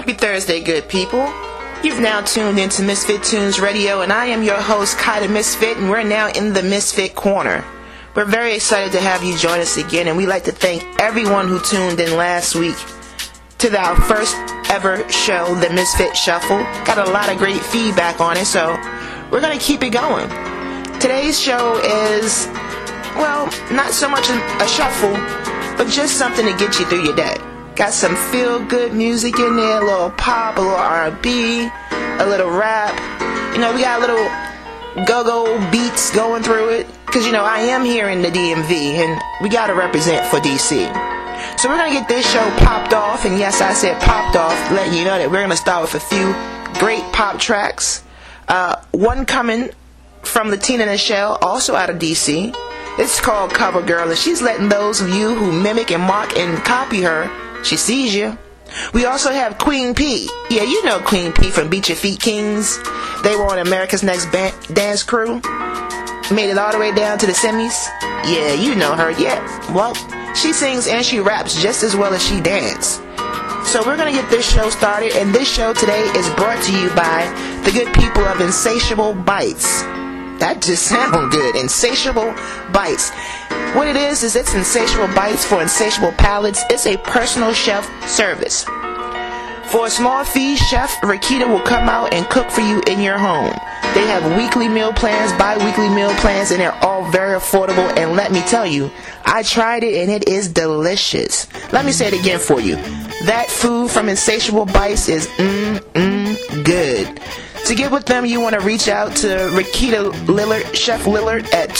Happy Thursday, good people. You've now tuned into Misfit Tunes Radio, and I am your host, Kai the Misfit, and we're now in the Misfit Corner. We're very excited to have you join us again, and we'd like to thank everyone who tuned in last week to our first ever show, The Misfit Shuffle. Got a lot of great feedback on it, so we're going to keep it going. Today's show is, well, not so much a shuffle, but just something to get you through your day. Got some feel-good music in there, a little pop, a little R&B, a little rap. You know, we got a little go-go beats going through it. Because, you know, I am here in the DMV, and we got to represent for DC. So we're going to get this show popped off, and yes, I said popped off, letting you know that we're going to start with a few great pop tracks. One coming from Latina Nichelle, also out of DC. It's called Cover Girl, and she's letting those of you who mimic and mock and copy her, she sees you. We also have Queen P. Yeah, you know Queen P from Beat Your Feet Kings. They were on America's Next Dance Crew. Made it all the way down to the semis. Yeah, you know her. Yeah, well, she sings and she raps just as well as she dances. So we're going to get this show started, and this show today is brought to you by the good people of Insatiable Bites. That just sounds good. Insatiable Bites. What it is it's Insatiable Bites for Insatiable Palates. It's a personal chef service. For a small fee, Chef Rakita will come out and cook for you in your home. They have weekly meal plans, bi-weekly meal plans, and they're all very affordable. And let me tell you, I tried it and it is delicious. Let me say it again for you. That food from Insatiable Bites is good. To get with them, you want to reach out to Rakita Lillard, Chef Lillard, at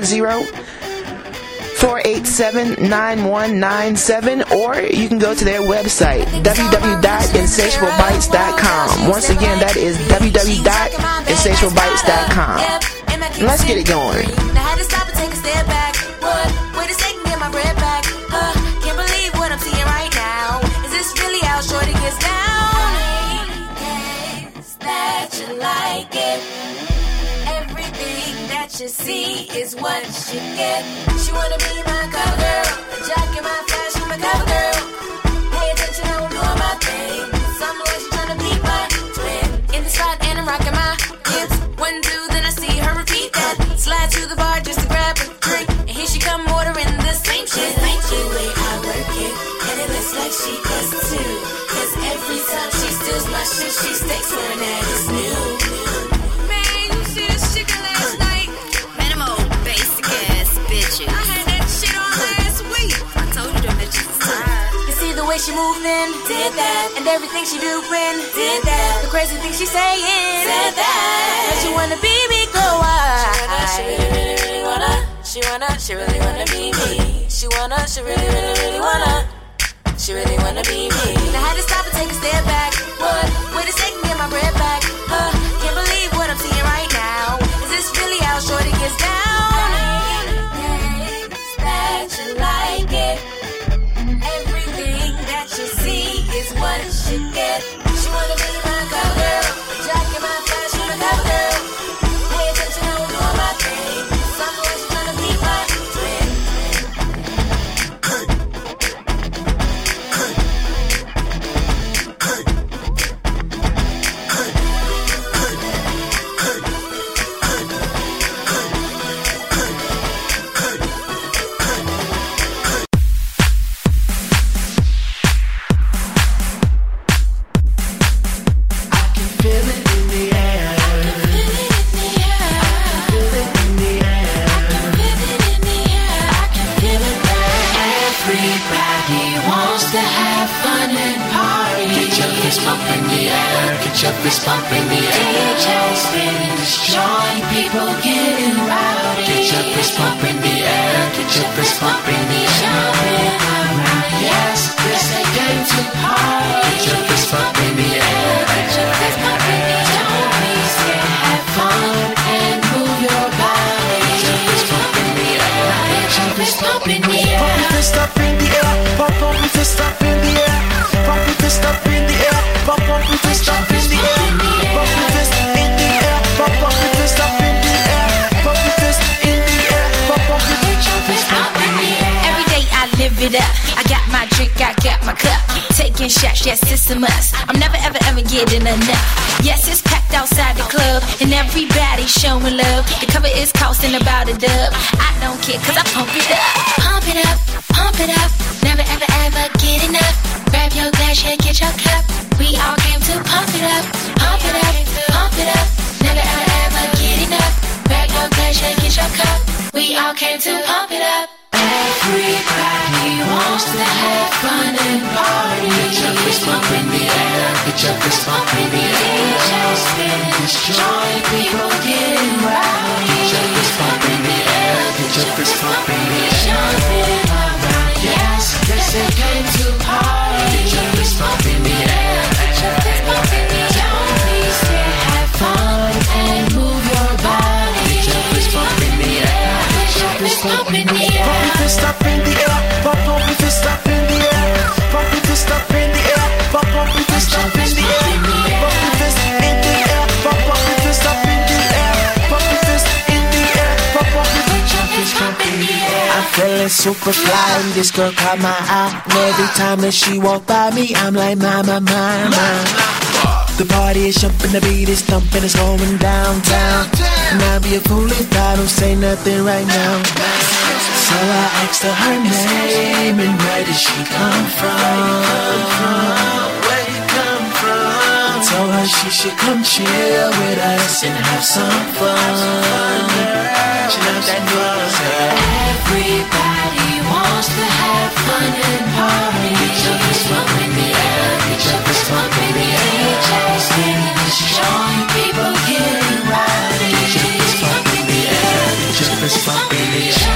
240-487-9197, or you can go to their website, www.insatiablebites.com. Once again, that is www.insatiablebites.com. Let's get it going. I had to stop and take a step back. Wait a second, get my breath back. Can't believe what I'm seeing right now. Is this really how shorty gets down? That you like it. Everything that you see is what you get. She wanna be my cover girl, a jock in my fashion, my cover girl. Pay attention, I'm doing my thing. Some way she tryna be my twin. In the spot and I'm rocking my hips. 1, 2, then I see her repeat that. Slide to the bar just to grab a drink, and here she come ordering the same shit. Like the way I work it, and it looks like she does too. Cause every time she steals my shit, she sticks wearing that it's new. Man, you see this chicken last night? Man, I'm old basic ass bitches. I had that shit on last week. I told you them bitches was tired. You see the way she moving? Did that. And everything she doing? Did that. The crazy things she saying? Said that. But you wanna be me, go on. She really wanna. She really wanna be me. She really wanna. She really wanna be me. Now I had to stop and take a step back. Wait a second, get my breath back. Can't believe what I'm seeing right now. Is this really how shorty gets down? That you like it. Everything that you see is what you get. She wanna be my cover girl, jock in my fashion, my cover girl. Pay attention, I'm doing my thing. Some way she's tryna be my twin. Get your fist pump in the air. DJ spinning this joint, people getting rowdy. Get your fist pump in the air. Get your fist pump in the air. Jumping around, yes, this a game to party. Get your fist pump in the air. Get your fist pump in the air. Don't be scared, have fun and move your body. Get your fist pump in the air. Get your fist pump in the air. Pump your fist up in the air. Pump your fist up in the air. Pump your fist up in the air. Pump your fist up in the air. Pump your fist in the air. Pump your fist up in the air. Pump your fist in the air. Pump your fist up in the air. Every day I live it up. I got my drink, I got my taking shots, yes, it's a must. I'm never ever ever getting enough. Yes, it's packed outside the club, and everybody's showing love. The cover is costing about a dub. I don't care, cause I pump it up. Pump it up, pump it up. Never ever ever get enough. Grab your glass, yeah, get your cup. We all came to pump it up, pump it up, pump it up. Never ever ever get enough. Grab your glass, yeah, get your cup. We all came to pump it up. Everybody wants to have fun and party. Get your fist bump in the air. Get your fist bump in the air. Just spinning this joint, people getting rowdy. Get your fist bump in the air. Get your fist bump in the air. Jumping around, yes, yes, it came to party. Get your fist bump in the air. Get your fist bump in the air. Don't be scared, have fun and move your body. Get your fist bump in the air. Get your fist bump in the air. Pump your fist up in the air, pump your fist up in the air, pump your fist up in the air, pump your fist up in the air, pump your fist in the air, pump your fist up in the air, pump your fist in the air, pump your fist up in the air. I'm feeling super fly and this girl caught my eye. And every time that she walk by me, I'm like, mama, mama. The party is jumping, the beat is thumping, it's going downtown. And I'll be a fool if I don't say nothing right now. So I asked her her name and where did she come from? Where you come from? I told her she should come chill with us and have some fun. She loves that noise. Everybody wants to have fun and party. Get your fist bump in the air. Get your fist bump in the air. Just spinning this joint, people getting rowdy. Get your fist bump in the air. Get your fist bump in the air.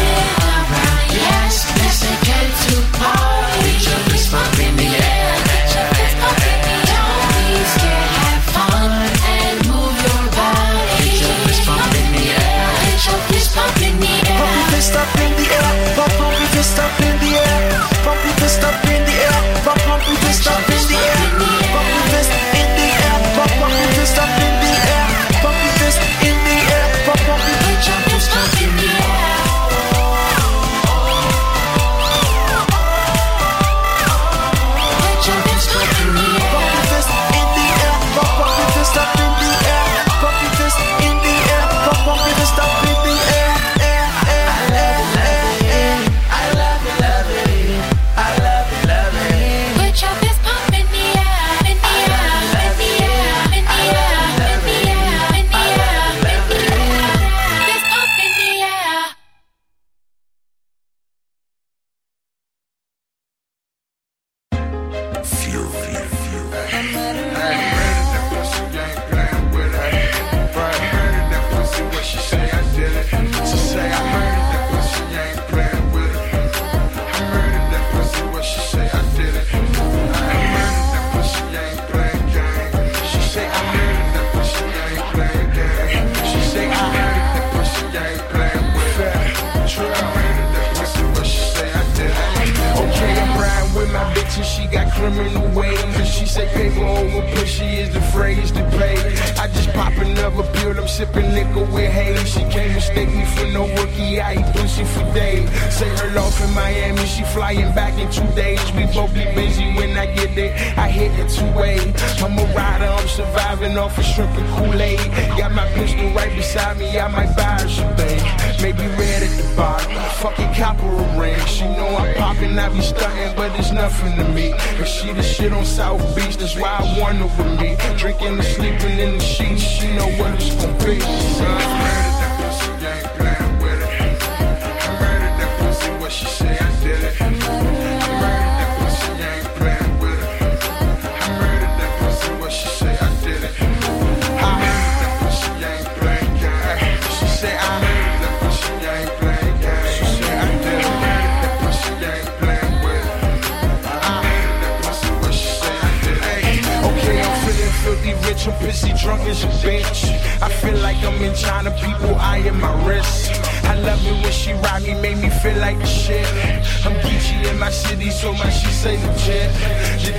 Yes, yes, they came to party. Get your fist bump in the air. Get your fist bump in the air. Don't be scared, have fun and move your body. Get your fist bump in the air. Get your fist bump in the air. Pump your fist up in the air. Pump your fist up in the air. Pump your fist up in the air. Pump your fist up in the air. Pump your fist in the air. Pump your fist up in the air. Pump your fist in the air. Pump your fist up in the air. She got criminal ways, and she say paper over pushy is the phrase to pay. I just pop another pill, I'm sipping liquor with haze. She can't mistake me for no rookie, I eat pussy for days. Say her loft in Miami, she flying back in 2 days. We both be busy when I get there, I hit it 2 ways. I'm a rider, I'm surviving off of shrimp and Kool-Aid. Got my pistol right beside me, I might buy her some thing. Maybe red at the bottom, fucking copper ring. She know I'm popping, I be stunting, but it's nothing to me. And she the shit on South Beach, that's why I won her with me. Drinking and sleeping in the sheets, she know what it's gon' be. I'm mad at that pussy, I ain't playing with it. I'm mad at that pussy, what she say, I did it. I'm mad at that pussy, I ain't playing with it. I'm mad at that pussy, what she say, I did it. I'm mad at that pussy, I ain't playing games. She say I'm mad at that pussy, I ain't playing games. She say I did it. I'm mad at that pussy, I ain't playing with it. Filthy rich, I'm pissy drunk as a bitch. I feel like I'm in China, people eyeing my wrist. I love it when she ride me, make me feel like the shit. I'm Geechee in my city, so my she say legit. The DMV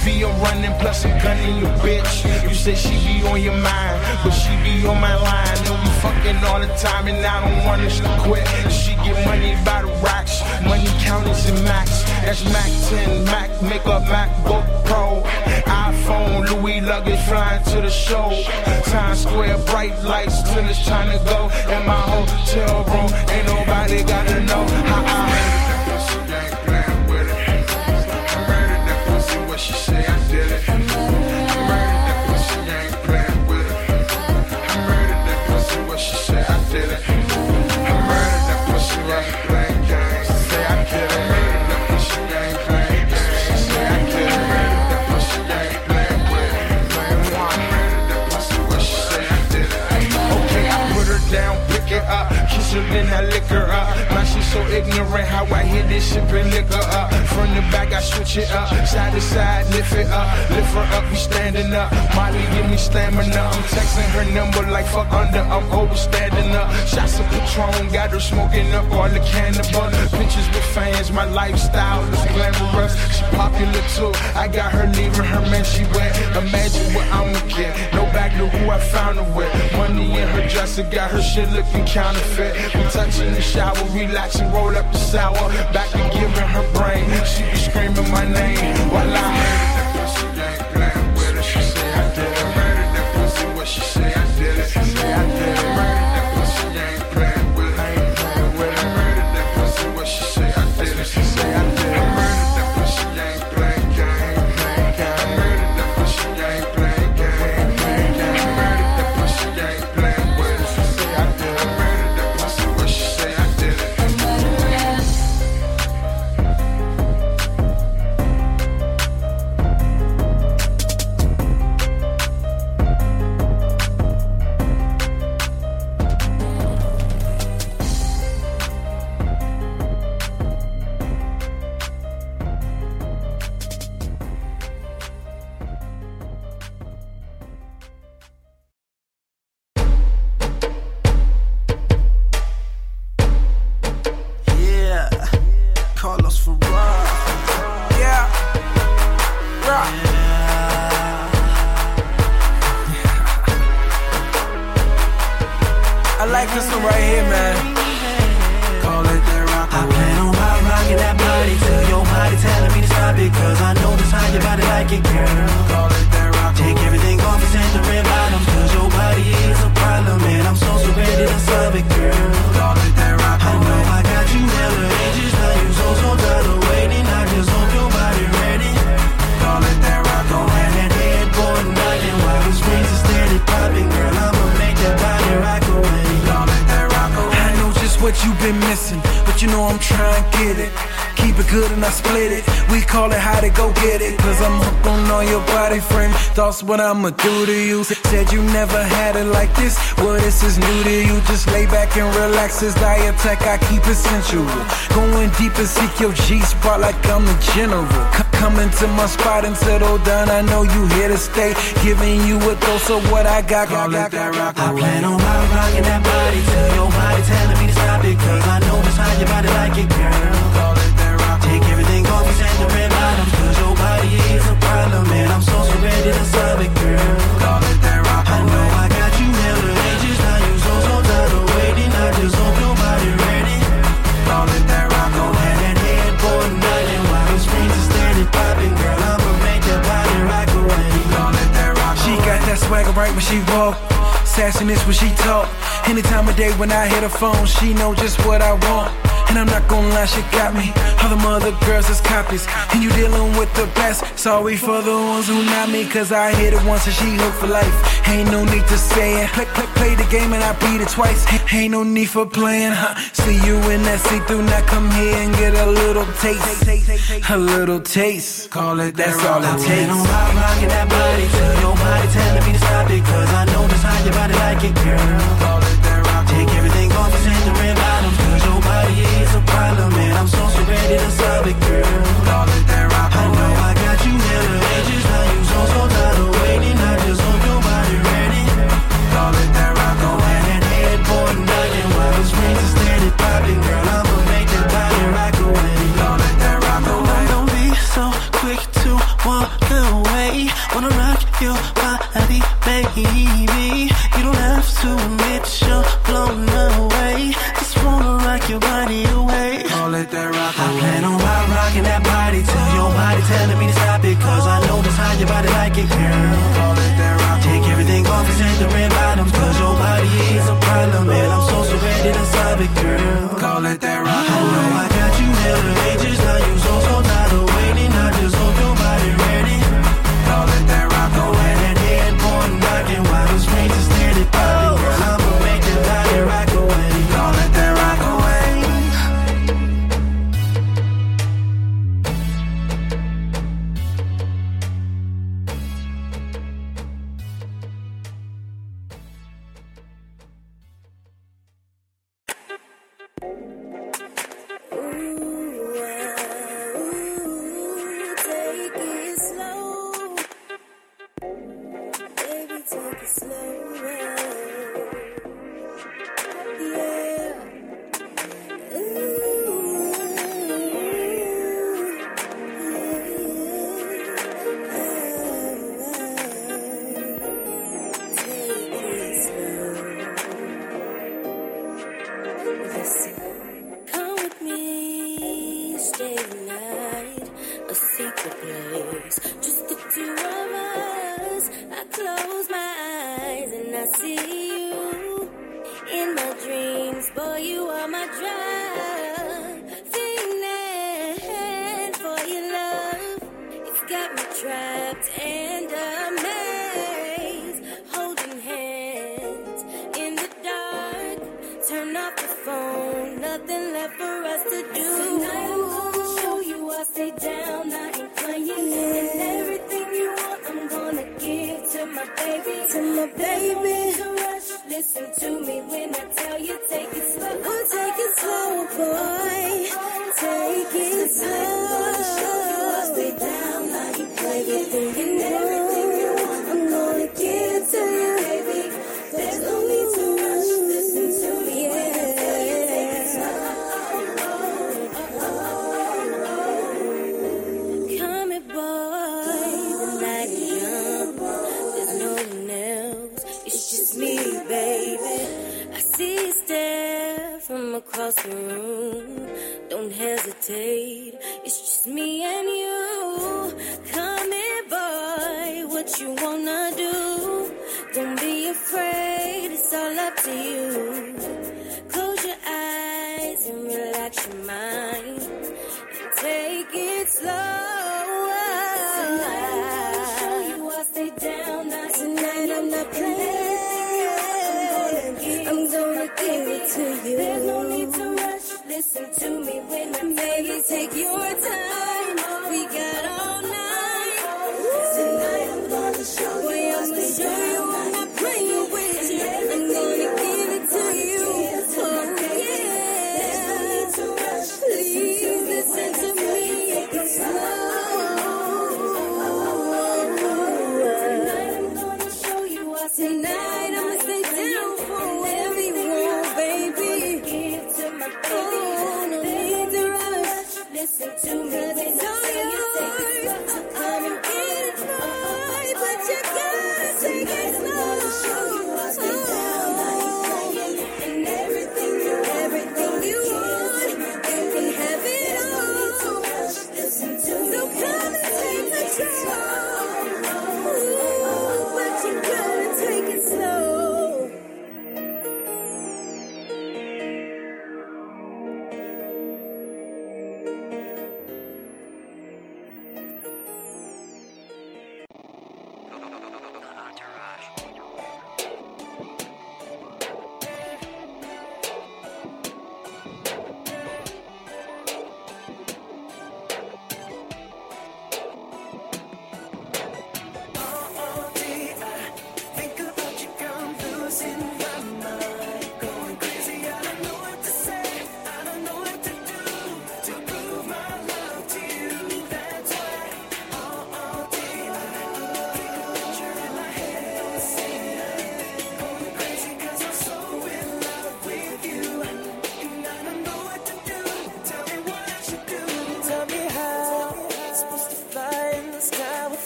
be a running plus a gun in your bitch. You say she be on your mind, but she be on my line. And we fucking all the time, and I don't want us to quit. She get money by the racks, money counters and Max. That's Mac 10, Mac, make up MacBook Pro. iPhone, Louis luggage flying to the show. Times Square, bright lights till it's time to go. In my hotel room, ain't nobody gotta know how I murdered that pussy, ain't playing with it. I murdered that pussy, what she say, I did it. I murdered that pussy, ain't playing with it. I murdered that pussy, what she say, I did it. I murdered that pussy, ain't playing games. Say I did it. I murdered that pussy, ain't playing games. Say I did it. I murdered that pussy, ain't playing with it. I murdered that pussy, what she say, I did it. Okay, I put her down, pick it up, kiss her, then I lick her up. My shit so ignorant, how I hit this shit and lick her up. From the back, I switch it up, side to side, lift it up, lift her up, we standing up. Molly give me stamina, I'm texting her number like fuck under, I'm over standing up. Shots of Patron, got her smoking up all the cannabis. Pictures with fans, my lifestyle is glamorous. She popular too, I got her leaving her man, she wet. Imagine what I'ma get, no back to who I found her with. Money in her dresser, got her shit looking counterfeit. We touching the shower, relaxing, roll up the sour. Back to giving her brain, she be screaming my name while I murdered that pussy, ain't playing with it. She say I did it. I murdered that pussy, what she say, I did it. She say I did it. I murdered that pussy, ain't playing with it. I ain't playing with it. I murdered that pussy, what she say, I did it. She say I did it. I murdered that pussy, ain't playing game. I murdered that pussy, ain't playing game. I murdered that pussy, ain't playing with it. She say I did it. I murdered that pussy, what she say, I did it. Yeah, Carlos Ferrara. Yeah, rock. I like this one right here, man. Call it that rock. I plan on rocking that body till your body telling me to stop it. Cause I know that's how your body like it, girl. Call it that rock. Take everything off and send the red bottoms. Cause your body is a problem, and I'm so ready to solve it, girl. Call it that rock. I know I got you hella ages, now you so tired of waiting. I just hope your body ready. Call it that rock. Go ahead and headboard knocking while the springs are steady popping, girl. I'ma make that body rock away. Call it that rock. I know just what you've been missing, but you know I'm trying to get it. Keep it good and I split it. We call it how to go get it. Cause I'm hooked on all your body frame. Thoughts what I'ma do to you. Said you never had it like this. Well, this is new to you. Just lay back and relax. This diet tech, I keep it sensual. Going deep and seek your G-spot like I'm the general. Come into my spot and settle down. I know you here to stay. Giving you a dose of what I got. Call it that rock. I plan on rocking that body till your body telling me to stop it. Cause I know that's how your body like it, girl. Call it that rock. Take everything off and send the red bottoms. Cause your body is a problem, and I'm so ready to solve it, girl. Call it that rock. I know I got you hella ages, now you so tired of waiting. I just hope your body ready. Call it that rock. Go ahead and headboard knocking while the springs are steady popping, girl. I'ma make that body rock away. Call it that rock. She got that swagger right when she walk. Sassiness when she talk. Any time of day when I hit her phone, she know just what I want. And I'm not gonna lie, she got me. All them other girls is copies, and you dealing with the best. Sorry for the ones who not me, cause I hit it once and she hooked for life. Ain't no need to say it. Play the game and I beat it twice. Ain't no need for playing, huh? See you in that see-through, now come here and get a little taste. A little taste. Call it that That's rock. all it I plan takes. on rocking that body till your body telling me to stop it. Cause I know that's how your body like it, girl. Call it that rock. Take everything off and send the red bottoms. Cause your body is a problem, and I'm so ready to solve it, girl. Call it that rock. I know I got you hella ages, now you so tired of waiting. I just hope your body ready. Call it that rock. Go ahead and headboard knocking while the springs are steady popping, girl. I'ma make that body rock away. Call it that rock. Don't be so quick to want away. Wanna rock your body, baby. You don't have to admit you're blown away. Just wanna rock your body away. Call it that rock I plan on rocking that body till your body telling me to stop it. Cause I know that's how your body like it, girl. Call it that rock. Take everything off and take the red bottoms. Cause your body is a problem. And I'm so ready to solve it, girl. Call it that rock. I know I got you held in ages. Now you so tired of waiting. I just hope your body ready. Call it that rock. Go ahead and head born knocking while the screens are steady popping. Girl, I'ma make that body rock away. Call it that rock away. It's just me and you. Come here, boy.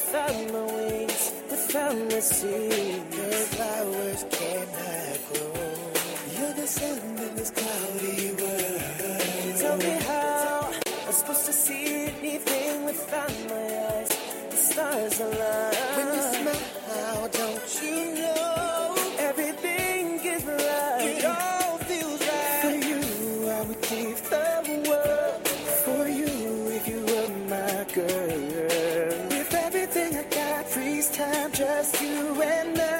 without my wings, without my seeds. Your flowers cannot grow. You're the sun in this cloudy world. Tell me how I'm supposed to see anything without my eyes. The stars align. When you smile, don't you know everything is right? It all feels right. For you, I would give the world. For you, if you were my girl. With everything I got, freeze time, just you and I.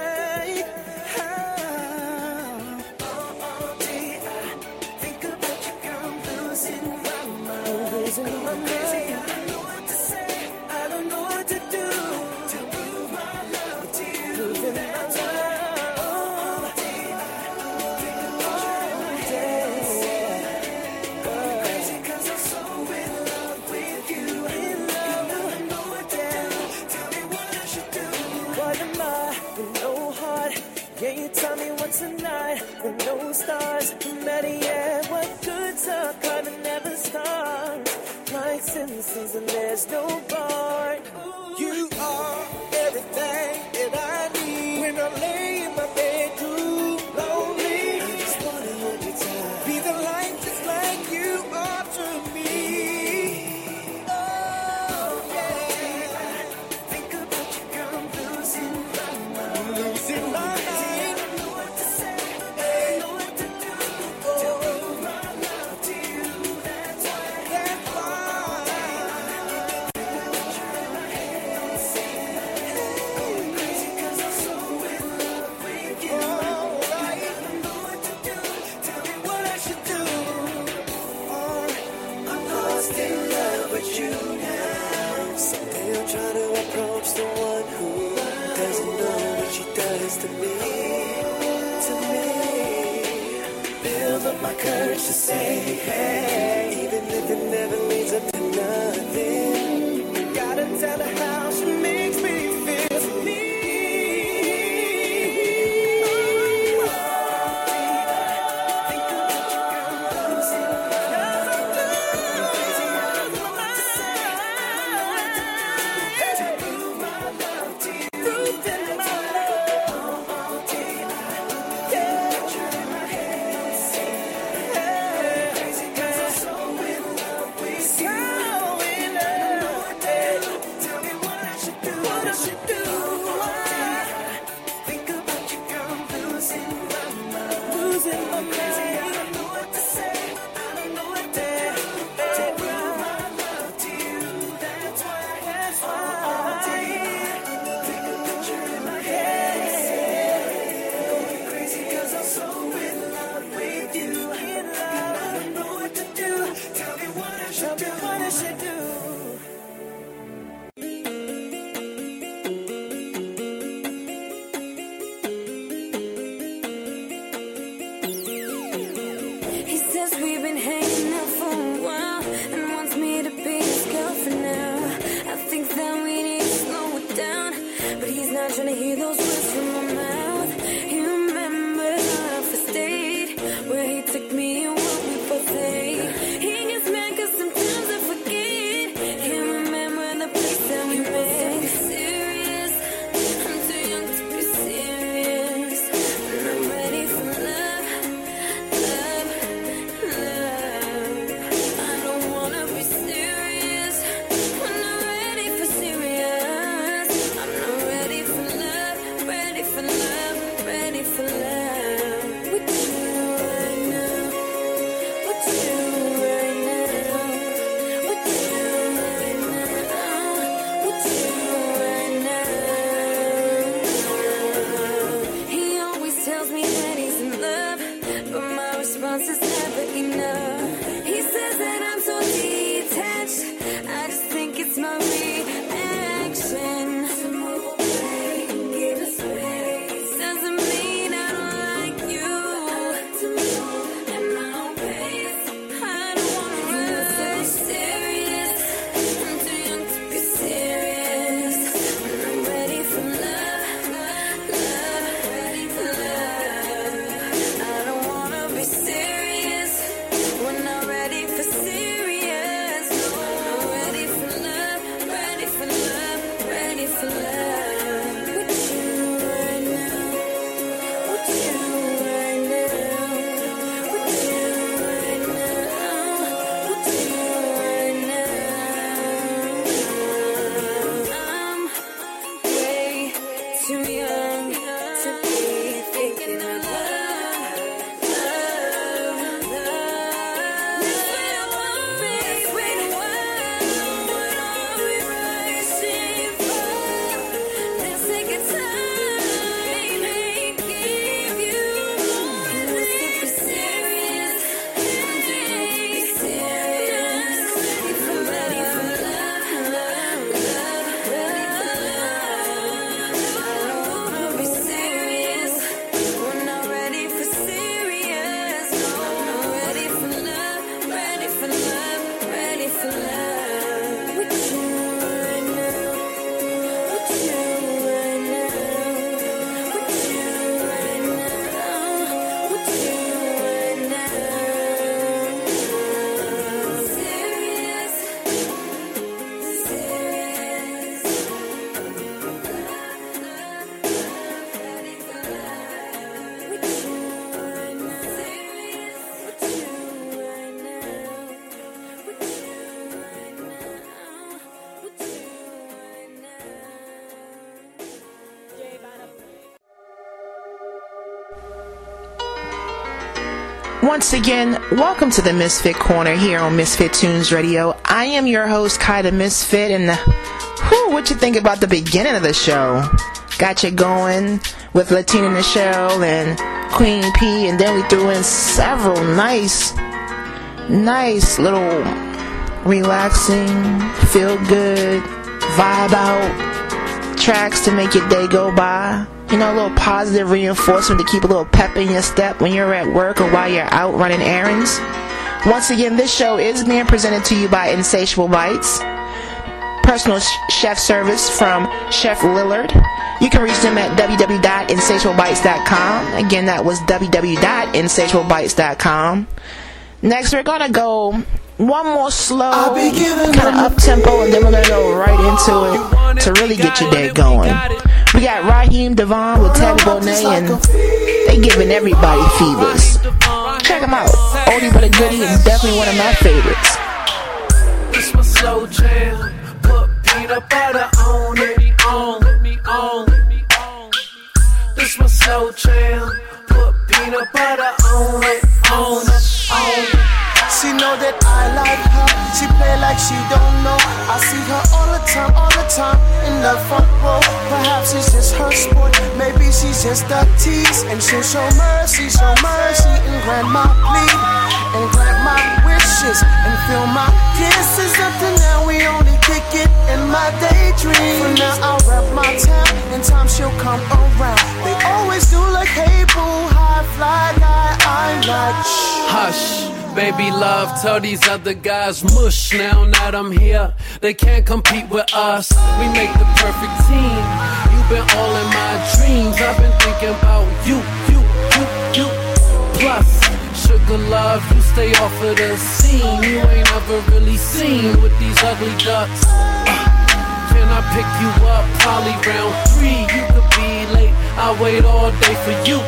Losing my mind. I don't know what to say, I don't know what to do to prove my love to you. Losing my mind. Crazy 'cause I'm so in love with you. In love, I know what to do. Tell me what I should do. What am I with no heart? Yeah, you tell me what's the night with no stars. No matter yet, what good's up, hard to never start. Like Simpsons and there's no bar. You are everything that I need. When I lay in my bedroom, lonely, I just wanna hold you tight. Be the light just like you are to me. Oh yeah. Think about you, girl, I'm losing my mind. Losing my mind. I don't know what to say, I don't know what to do. To prove my love to you. That's why. You now. Someday I'll try to approach the one who doesn't know what she does to me. Build up my courage to say, hey, even if it never leads up to nothing. Gotta tell her how she makes me feel for me. Trying to hear those words from my mouth. You remember our first date, where he took me and what we both ate. He gets mad 'cause sometimes I forget. Can't remember the place that we met. Be serious, I'm too young to be serious. And I'm ready for love, love, love. I don't wanna be serious when I'm ready for serious. I'm not ready for love. too young to be thinking of love. Once again, welcome to the Misfit Corner here on Misfit Tunes Radio. I am your host, Kai the Misfit, and what you think about the beginning of the show? Got you going with Latina Michelle and Queen P, and then we threw in several nice little relaxing, feel good, vibe out tracks to make your day go by. You know, a little positive reinforcement to keep a little pep in your step when you're at work or while you're out running errands. Once again, this show is being presented to you by Insatiable Bites, personal chef service from Chef Lillard. You can reach them at www.insatiablebites.com. Again, that was www.insatiablebites.com. Next, we're going to go one more slow, kind of up-tempo, and then we're going to go right into it to really get your day going. We got Raheem Devon with Tabby Bonet, and they giving everybody fevers. Check them out. Oldie but a goodie, and definitely one of my favorites. This my slow jam. Put peanut butter on it. This my slow jam. Put peanut butter on it. She know that I like her. She play like she don't know. I see her all the time in the front row. Perhaps it's just her sport. Maybe she's just a tease, and she'll show mercy, and grant my plea, and grant my wishes, and feel my kisses. Up to now we only kick it in my daydream. For now I'll rep my town. In time she'll come around. They always do like, hey boo, high fly guy. I'm like, hush. Baby love, tell these other guys mush. Now that I'm here, they can't compete with us. We make the perfect team. You've been all in my dreams. I've been thinking about you. Plus, sugar love, you stay off of the scene. You ain't ever really seen with these ugly ducks. Can I pick you up? Probably round 3. You could be late. I'll wait all day for you.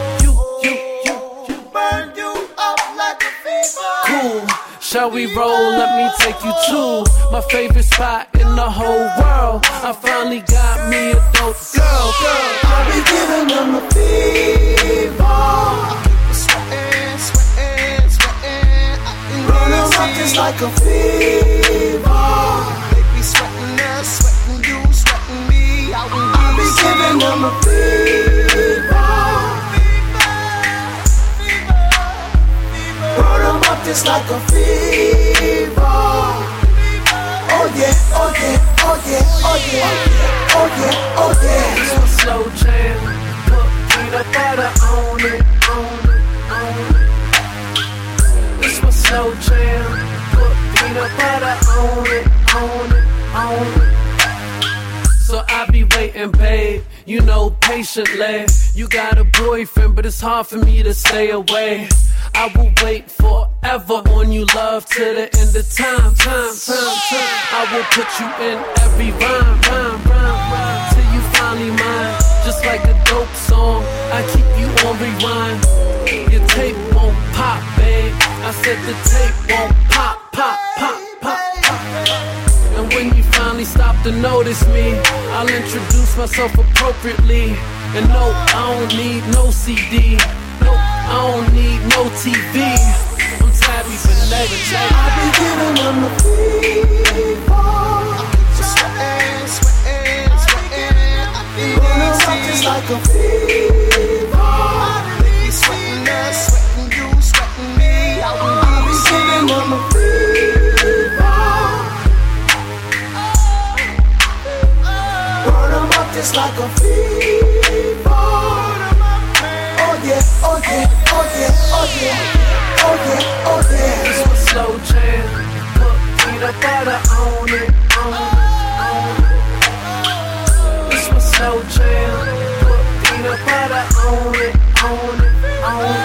burn you up like a fever. Cool, shall we roll? Let me take you to my favorite spot in the whole world. I finally got me a dope girl. I be giving them a fever. I keep it sweating. I can roll them up just like a fever. They be sweating us, sweating you, sweating me. I be giving them a fever. Roll them up just like a fever. Oh yeah, oh yeah, oh yeah, oh yeah, oh yeah, oh yeah. It's a slow jam, put peanut butter on it. It's my slow jam, put peanut butter on it. So I be waiting, babe, you know, patiently. You got a boyfriend, but it's hard for me to stay away. I will wait forever on you, love, to the end of time. I will put you in every rhyme, till you finally mine. Just like a dope song, I keep you on rewind. Your tape won't pop, babe. I said the tape won't pop. And when you finally stop to notice me, I I'll introduce myself appropriately. And no, I don't need no CD. No, I don't need no TV. I'm tabby for negative. I be giving them the fever. Sweating, sweating, sweating. Rolling up just like a fever. Sweating us, sweating you, sweating me. I be giving them the fever. Burn them up just like a fever. Oh yeah, oh yeah, oh yeah, oh yeah, oh yeah, oh yeah. This was slow jam. Put peanut butter on it, on it. This was slow jam. Put peanut butter on it, on it, on it.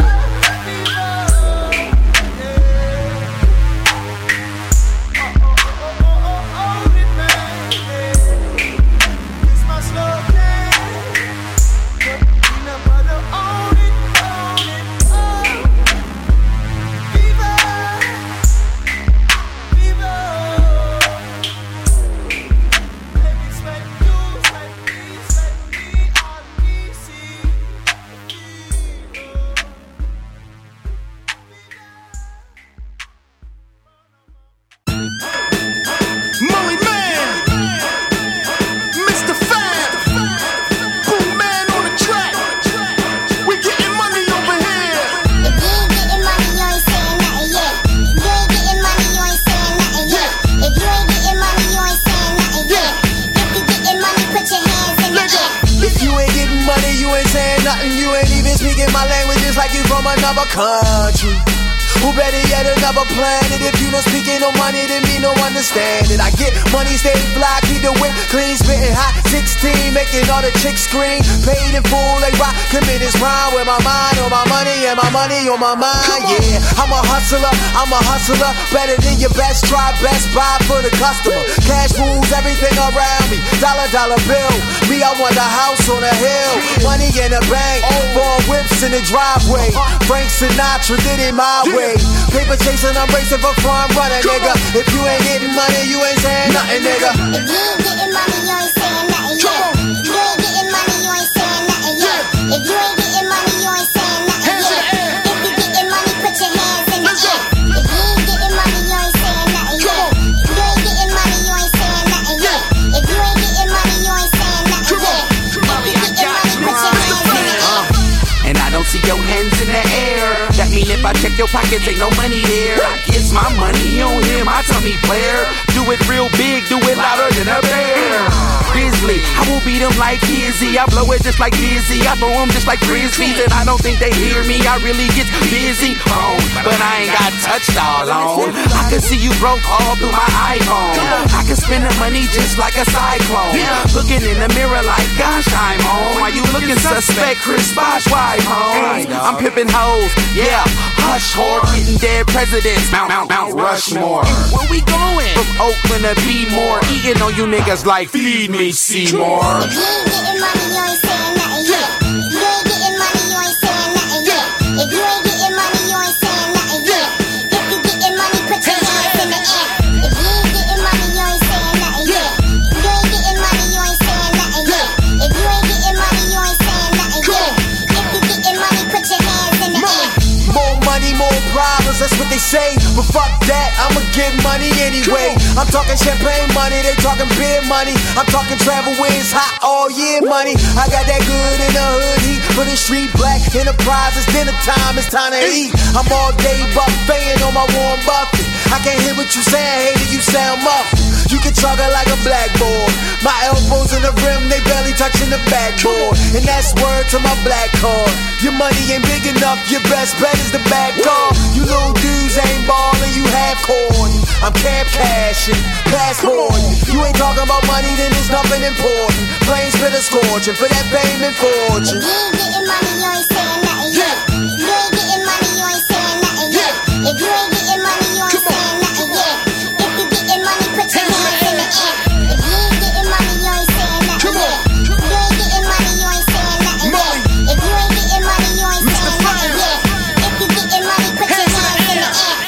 Another country, who better yet another planet. If you don't speak ain't no money, then me no understanding. I get money, stay fly, keep the whip clean, spitting hot 16, making all the chicks scream. Paid in full, they rock, commit this rhyme with my mind on my money and my money on my mind. Yeah, I'm a hustler, better than your best try, best buy for the customer. Cash moves everything around me, dollar bill. Me, I want a house on a hill, money in the bank, four whips in the driveway. Frank Sinatra did it my way. Paper chasing, I'm racing for front runner, nigga. If you ain't getting money, you ain't saying nothing, nigga. If you ain't getting money, you ain't saying nothing, yeah. If you ain't getting money, you ain't saying nothing, yeah. If you ain't getting money, you ain't saying nothing, yeah. If you getting money, put your hands in the air. If you ain't getting money, you ain't saying nothing, yeah. If you ain't getting money, you ain't saying nothing, yeah. If you ain't getting money, you ain't saying nothing, yeah. If you getting money, put your hands in the air. And I don't see your hands in the air. That mean if I check your pockets, ain't no money there. I guess my money, you don't hear my tummy player. Do it real big, do it louder than a bear. Grizzly, I will beat them like Kizzy. I blow it just like Dizzy. I throw them just like frisbees. And I don't think they hear me, I really get busy. But I ain't got touched all on. I can see you broke all through my iPhone. I can spend the money just like a cyclone. Looking in the mirror like, gosh, I'm home. Why you looking suspect, Chris Bosh, why home? I'm pimping hoes, yeah, hush whore. Getting dead presidents, Mount Rushmore. Where we going? From Oakland to B-More. Eating on you niggas like feed me Seymour. If you ain't getting money, you ain't saying nothing, yeah. If you ain't getting money, you ain't saying nothing, yeah. If you ain't getting money, you ain't saying nothing, yeah. If you getting money, put your hands in the air. If you ain't getting money, you ain't saying nothing, yeah. If you ain't getting money, you ain't saying nothing, yeah. If you ain't getting money, you ain't saying nothing, yeah. If you getting money, put your hands in the air. More money, more problems, that's what they say. But fuck that, I'ma get money anyway. I'm talking champagne money, they talking beer money. I'm talking travel wins, hot all year money. I got that good in the hood heat for the street black enterprise. It's dinner time, it's time to eat. I'm all day buffeting on my Warren Buffett. I can't hear what you saying, hater, you sound muffled. You can chug it like a blackboard. My elbows in the rim, they barely touching the backboard. And that's word to my black card. Your money ain't big enough, your best bet is the back door. You little dudes ain't ballin', you half corny. I'm camp cashing, passport. You ain't talking about money, then there's nothing important. Plain spit a scorching for that fame and fortune. If you ain't getting money, you ain't saying nothing, yeah. If you ain't getting money, you ain't saying nothing, yeah. If you ain't getting money, you ain't saying nothing, yeah. If you getting money, put your hands in the air. If you ain't getting money, you ain't saying nothing, yeah. If you ain't getting money, you ain't saying nothing, yeah. If you ain't getting money, you ain't saying nothing, yeah. If you getting money, put your hands in the air.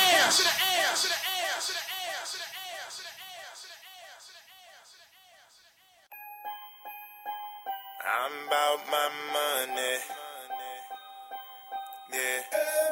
I'm about my money. Yeah.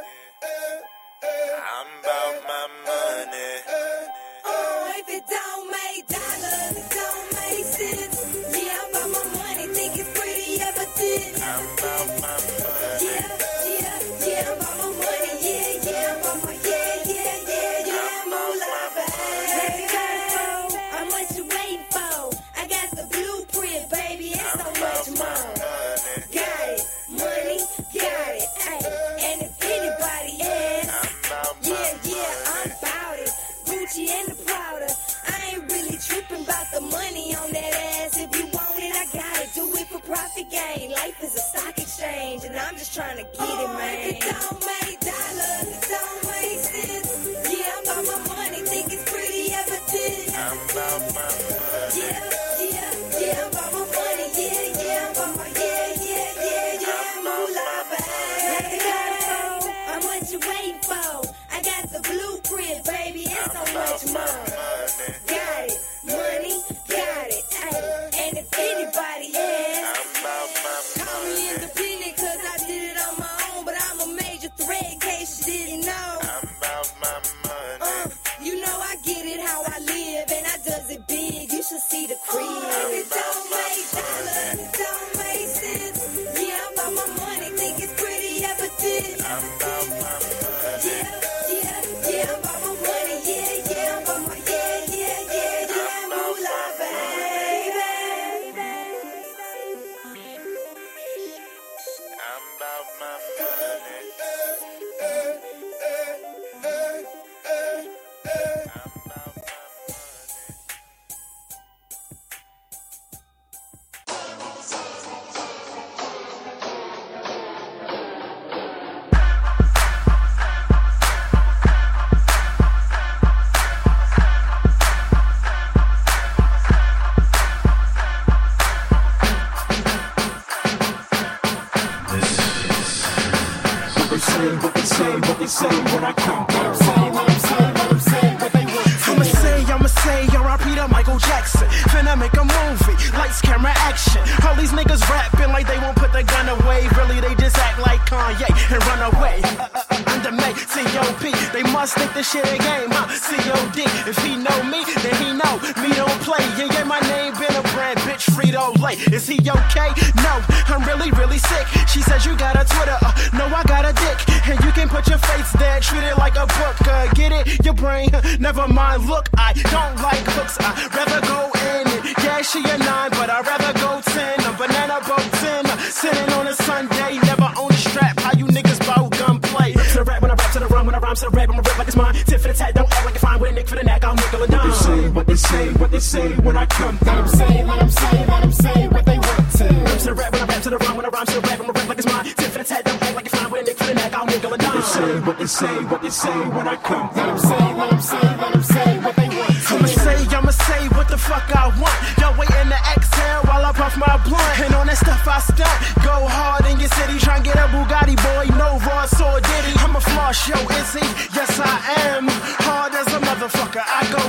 I'm about my money. Oh, if it don't make dollars, it don't make sense. Yeah, I'm about my money, think it's pretty evident. I'm about my money. Yeah, I'm about my money. Yeah, I'm about my, yeah, moolah, baby. I'm what you waiting for. I got the blueprint, baby, and so much more. Got it, money, got it. Ay. And if anybody asks, yeah, I'm about it. Gucci and the Prada. I ain't really tripping about the money on that ass. If you want it, I got it. Do it for profit gain. Life is a stock exchange, and I'm just trying to get it, man. If it don't make dollars, it don't make sense. Yeah, I'm about my money, think it's pretty evident. I'm about my money. Yeah, I'm about my money. Yeah, I'm about my, yeah, moolah, baby. I'm what you waiting for. I got the blueprint, baby, and so much more. Got it, money, got it. Ay. And if anybody asks, call me independent, cause I did it on my own, but I'm a major threat in case you didn't know. I'm about my money. You know I get it how I live, and I does it big. You should see the crib. It don't make dollars, it don't make sense. Yeah, I'm about my money, think it's pretty evident. I'm about my money. Yeah, I'm about my money. Yeah, I'm about my, yeah, moolah, baby. I'm about my money. What they say when I come down. I'ma say, R.I.P. to Michael Jackson. Finna make a movie, lights, camera, action. All these niggas rapping like they won't put the gun away. Really, they just act like Kanye and run away. Under me, C.O.P. They must think this shit a game, huh? C.O.D. If he know me, then he know me don't play. Yeah, my name been a brand, bitch, Frito-Lay. Is he okay? No, I'm really, really sick. She says you got a Twitter, no, I got a dick. And you can put your face there, treat it like a book. Get it? Your brain, never mind. Look, I don't like hooks, I'd rather go in it. Yeah, she a 9, but I'd rather go 10. A banana boat 10, sitting on a Sunday. Never own a strap, how you niggas bout gunplay? Rip to the rap when I rap to the rhyme, when I rhyme to the rap, I'ma rip like it's mine. Tip for the tat, don't act like you're fine. With a nick for the neck, I'll nickel a dime. What they say when I come down. Let them say what they want to. Rip to the rap when I rap to the rhyme, when I rhyme to the rap, I'ma rip like it's mine. Tip for the tat, don't act like you're fine. With a nick for the neck, I'll nickel a dime. What they say when I come down. Let them say what they want to. I'ma say what the fuck I want. Y'all waiting to exhale while I puff my blunt. And on that stuff I stunt. Go hard in your city, try and get a Bugatti, boy. No Ross or Diddy. I'm a floss, yo, is he? Yes, I am. Hard as a motherfucker, I go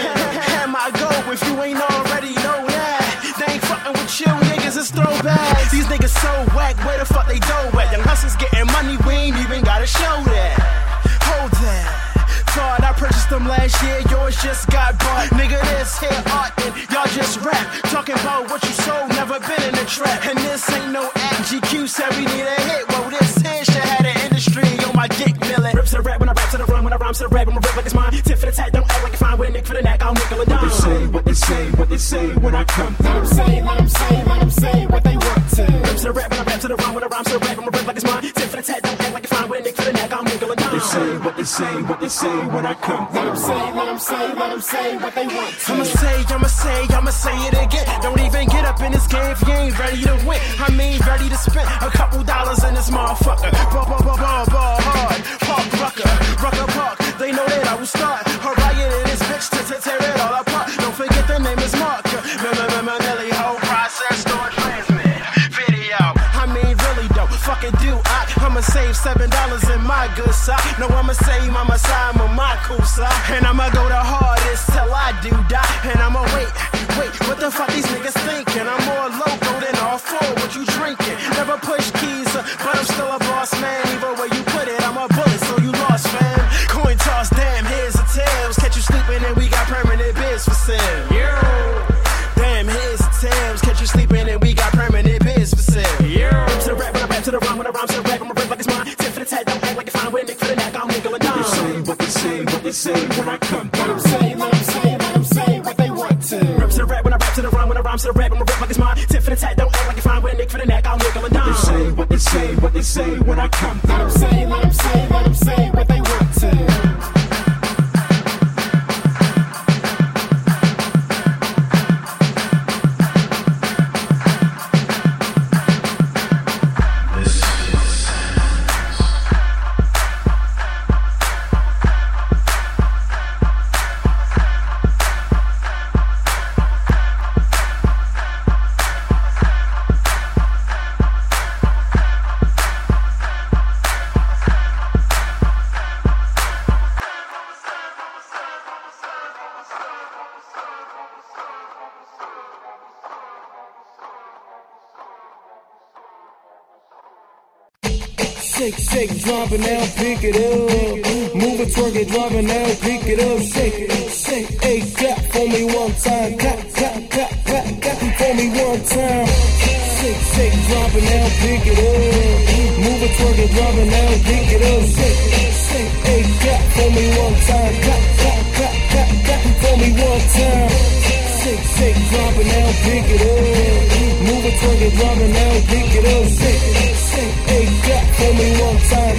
ham. I go if you ain't already know that. They ain't fucking with you, niggas is throwbacks. These niggas so whack, where the fuck they dough at? Young hustlers getting money, we ain't even gotta show that. Hold that. Thought I purchased them last year, yours just got bought. Nigga, this here art and y'all just rap. Talking about what you sold, never been in a trap. And this ain't no act, GQ said we need a hit. Well, this here shit had an industry on my dick milling. Rip to the rap when I rap to the rhyme, when I rhyme to the rap, I'ma rip like it's mine. Tip for the tat, don't act like you're fine. With a nick for the neck, I'll nickel a dime. What they say when I come down. Let them say what they want to. Rip to the rap when I rap to the rhyme, when I rhyme to the rap, I'ma rip like it's mine. Tip for the tat, don't act like you're fine. With a nick for the neck, I'll nickel a dime. What they say when I come down. Let them say what they want to. I'ma say it again. Don't even get up in this game if you ain't ready to win. I mean, ready to spend a couple dollars in this motherfucker. Ball hard, Rucker Park. They know that I will start a riot in this bitch to tear it all apart. Don't forget the name is Mark. Nelly, whole process, store transmit video. I mean, really though, fucking do I'ma save $7 in my good side. No, I'ma save Mama side on my cool side. And I'ma go the hardest till I do die. And I'ma wait, what the fuck these niggas thinking? I'm more local than all four, what you drinking? Never push keys, but I'm still a boss man. Either way you put it, I'm a bullet, so you lost, fam. Coin toss, damn, heads or tails. Catch you sleeping and we got permanent bids for sale. Damn, heads or tails. Catch you sleeping and we got permanent bids for sale. To the rap, when I rap to the rhyme, when I rhyme to the rap, I'ma rip like it's mine. Tip for the tag, don't act like it's fine. With Nick for the neck, I'm nickel and dime. They say what they say when I come through. Let them say what they want to. Rap to the rap, when I rap to the rhyme, when I rhyme to the rap, I'ma rip like it's mine. Tip for the tag, don't act like it's fine. With Nick for the neck, I'm nickel and dime. They say what they say when I come through. Let them say what they want to. Shake, drop it now, pick it up. Move it, twerk it, drop it now, pick it up. Shake, hey, clap for me one time. Clap for me one time. Shake, drop it now, pick it up. Move it, twerk it, drop it now, pick it up. Shake, hey, clap for me one time. Clap for me one time. Shake, drop it now, pick it up. Move it, twerk it, drop it now, pick it up. Shake, hey, clap for me one time.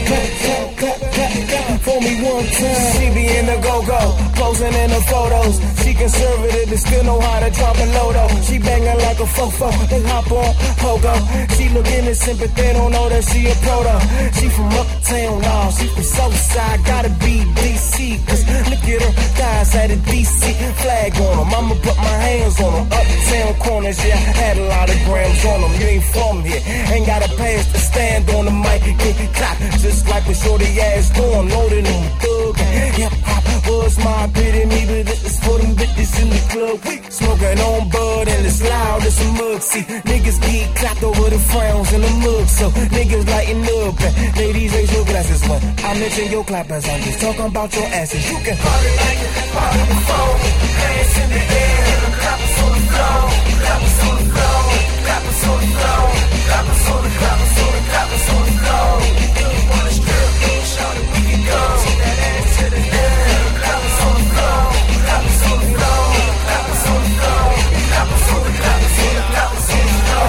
Clap for me one time. She be in the go-go, posing in the photos. She conservative and still know how to drop a lodo. She banging like a fofo, they hop on pogo. She look innocent, but they don't know that she a proto. She from uptown, nah, she from Southside. Gotta be DC, cause look at her thighs, had a DC flag on them. I'ma put my hands on them. Uptown corners, yeah, I had a lot of grams on them. You ain't from here, ain't got a pass to stand on the mic. Get clap, just like a shorty ass doing, loaded in the thug. Hip hop was my epitome, but this is for them bitches in the club. We smoking on bud and it's loud as a mug. See, niggas get clapped over the frowns and the mug, so niggas lighten up. And ladies raise your glasses when I mention your clappers. I'm just talking about your asses. You can party like it, party before. Hands in the air, clappers on the floor, clappers on the floor, clappers on the floor, clappers on the clappers on the clappers on the floor. You wanna strip, shout it, we can go. Take that ass to the air, clappers on the floor, clappers on the floor, clappers on the floor, clappers on the clappers on the clappers on the floor.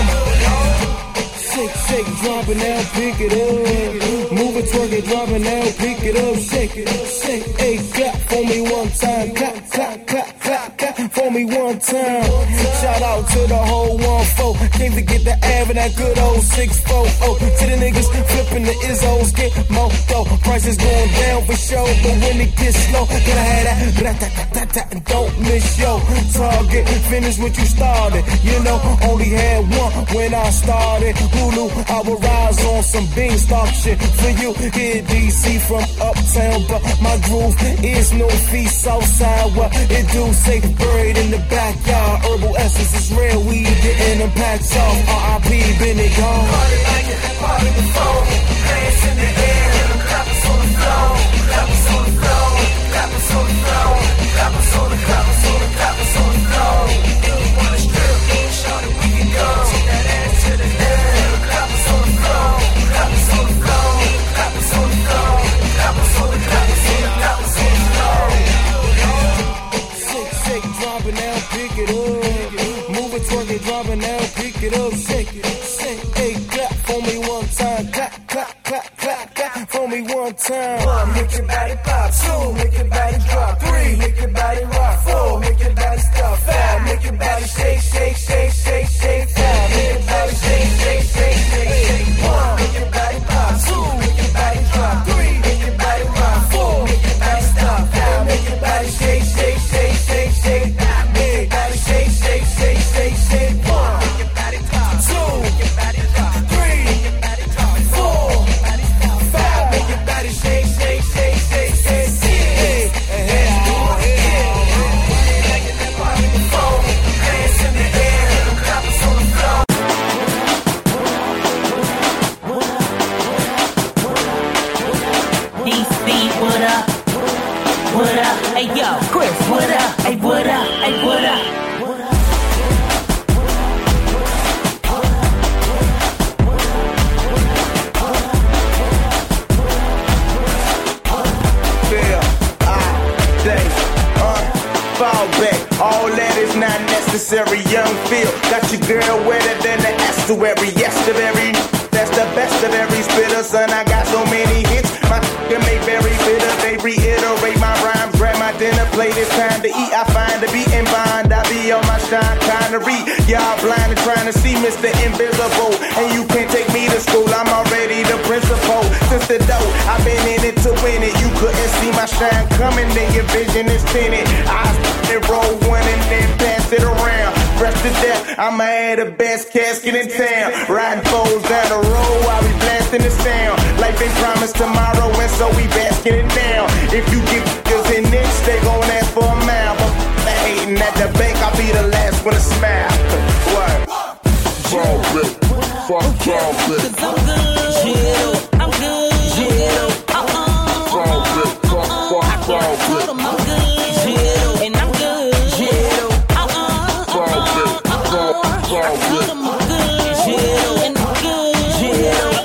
Shake, drop it now, pick it up. Move it, twerk it, drop it now, pick it up. Shake, hey, clap for me one time. Clap for me one time. Shout out to the whole 1-4. Can't forget the Av and that good old 6-4. To the niggas flipping the Izzos, get more dough. Prices going down for sure, but when it gets slow, gotta have that, and don't miss your target. Finish what you started. You know, only had one when I started. Hulu, I will rise on some beanstalk shit for you. Here DC from uptown, but my groove is no feast. Southside, what it do? Say buried in the backyard. Herbal essence is real weed, getting them packs off. R.I.P. Bennett gone. Party like it, party before. Hands in the air, clappers on the floor, clappers on the floor, clappers on the floor, clappers on the clappers on the clappers on the floor. You wanna strip, shout it, we can go. Take that ass to the air, clappers on the floor, clappers on the floor, clappers on the floor, clappers on the clappers on the clappers on the floor. Shake, drop it now, pick it up. Move it, twerk it, drop it now, pick it up. Shake, hey, clap for me one time. Clap for me one time. 1, make your body pop. 2, make your body drop. 3, make your body rock. 4, make your body stop. 5, make your body shake. 5, make your body shake. 1, make your body pop. 2, make your body drop. 3, make your body rock. 4, make your body stop. 5, make your body shake. 5, make your body shake. 1, make your body pop. 2, make your body drop. 3, make your body drop. 4. necessary. Young Phil, got your girl wetter than the estuary. Yesterday, that's the best of every spitter. Son, I got so many hits, my can make very bitter. They reiterate my rhymes, grab my dinner plate. It's time to eat. I find the beat and bind. I be on my shine, trying to read. Y'all blind and trying to see Mr. Invisible, and you can't take me to school. I'm already the principal. Since the dough, I've been in it to win it. You couldn't see my shine coming, then your vision is tinted. I roll one and then pass it around. Fresh to death, I'ma add the best casket in town. Riding foes down the road, I'll be blasting the sound. Life ain't promised tomorrow, and so we basking it down. If you get niggas in this, they gon' ask for a mile. But hating at the bank, I'll be the last one to smile. What? Drop it, fuck drop it. I'm good, yeah, I'm good, yeah, Drop it, fuck drop it. I'm good, yeah, and I'm good, yeah, Drop it, drop it. I'm good, yeah, and I'm good, yeah,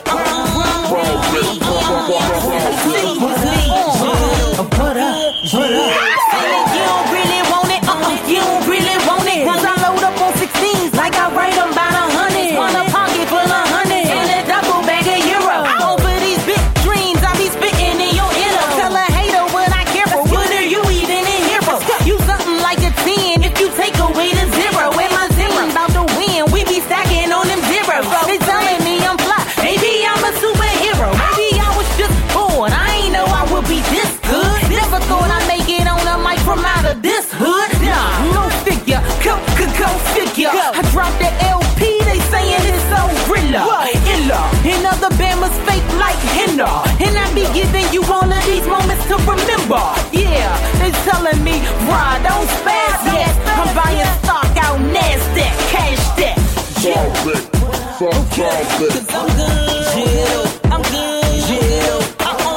You don't really want it, you don't really want it. Cause I load up on 16s like I write them by the hundreds. Want a pocket full of hundreds and a double bag of euros. Over these big dreams, I be spitting in your ear. Tell a hater what I care for, what are you even in here for? You something like a 10 if you take away the zero. And my zero about to win, we be stacking on them zeros. They telling me I'm fly, maybe I'm a superhero. Maybe I was just born, I ain't know I would be this good. Never thought I'd make it on a mic from out of this hood. Nah, no figure, go figure. I dropped the LP, they saying it's so illa. And other bammers fake like henna. And I be giving you all of these moments to remember. Yeah, they telling me, Rod, don't spaz yet. I'm buying stock out NASDAQ, cash that. Drop it, fuck drop it. Cause I'm good, yeah, I'm good, yeah.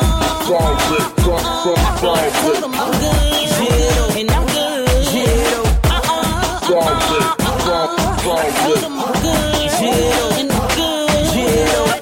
Drop it, fuck drop it. I'm good, yeah, and I'm good, yeah. Drop it, drop it. I'm good, yeah, and I'm good, yeah.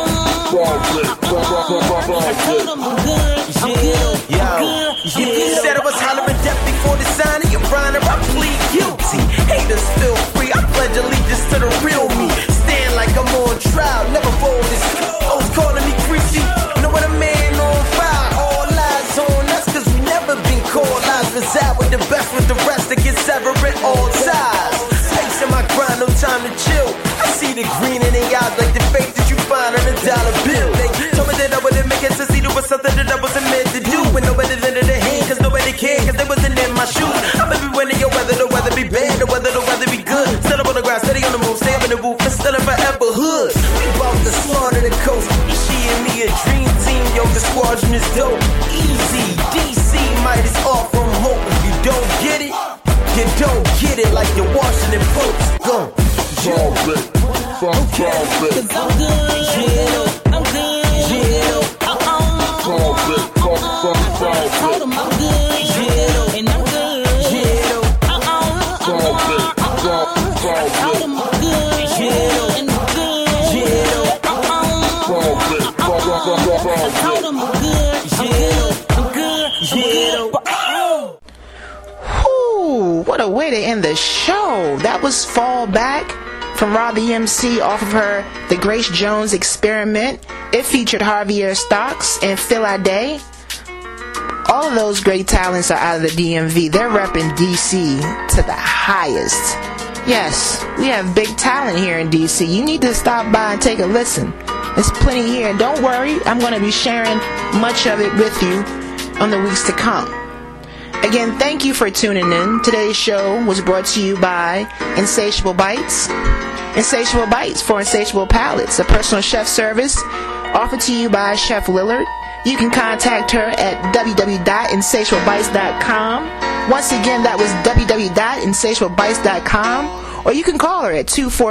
Drop it, drop it. I'm good, Yo, if you said I was hollering death before the sign of your rhyme, I plead guilty. Haters feel free, I pledge allegiance to the real me. Stand like I'm on trial, never fold this. Folks calling me greasy, know what a man on fire. All eyes on us, cause we never been called lies. Reside with the best, with the rest that get severed all sides. Pacing my grind, no time to chill. I see the green in their eyes like the face that you find on a dollar bill. They told me that I wouldn't make it to see there was something that I wasn't meant to do. When nobody lended a hand, cause nobody cared, cause they wasn't in my shoes. I'm everywhere in your weather, the weather be bad, the weather be good. Still up on the ground, steady on the move, stay up in the booth, and still in forever hood. We bought the slaughter the coast, she and me a dream team, yo, the squadron is dope. Easy, DC, might is off from hope. If you don't get it, you don't get it like the Washington Post. Go. Drop it, fuck drop it. cause I'm good, yeah, I'm good, yeah. Drop it, fuck drop it. I'm good, yeah, and I'm good, yeah. Drop it, drop it. I'm good, yeah, and I'm good, yeah. Drop it, fuck drop it. I'm good, yeah. Whew, what a way to end the show. That was Fall Back from Rob the MC off of her The Grace Jones Experiment. It featured Javier Stocks and Phil Ade. All of those great talents are out of the DMV. They're repping DC to the highest. Yes, we have big talent here in DC. You need to stop by and take a listen. There's plenty here. And don't worry, I'm going to be sharing much of it with you on the weeks to come. Again, thank you for tuning in. Today's show was brought to you by Insatiable Bites. Insatiable Bites for Insatiable Palates, a personal chef service offered to you by Chef Lillard. You can contact her at www.insatiablebites.com. Once again, that was www.insatiablebites.com. Or you can call her at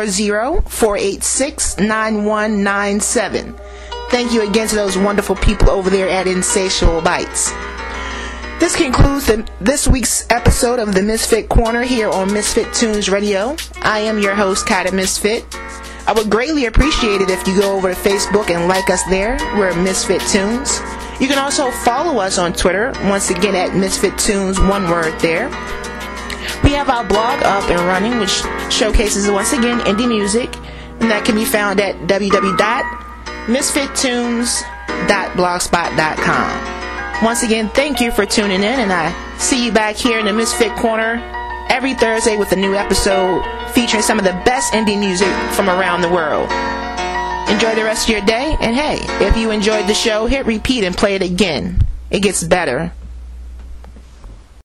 240-486-9197. Thank you again to those wonderful people over there at Insatiable Bites. This concludes this week's episode of the Misfit Corner here on Misfit Tunes Radio. I am your host, Kata Misfit. I would greatly appreciate it if you go over to Facebook and like us there. We're Misfit Tunes. You can also follow us on Twitter, once again at Misfit Tunes, one word there. We have our blog up and running, which showcases, once again, indie music, and that can be found at www.misfittunes.blogspot.com. Once again, thank you for tuning in, and I see you back here in the Misfit Corner every Thursday with a new episode featuring some of the best indie music from around the world. Enjoy the rest of your day, and hey, if you enjoyed the show, hit repeat and play it again. It gets better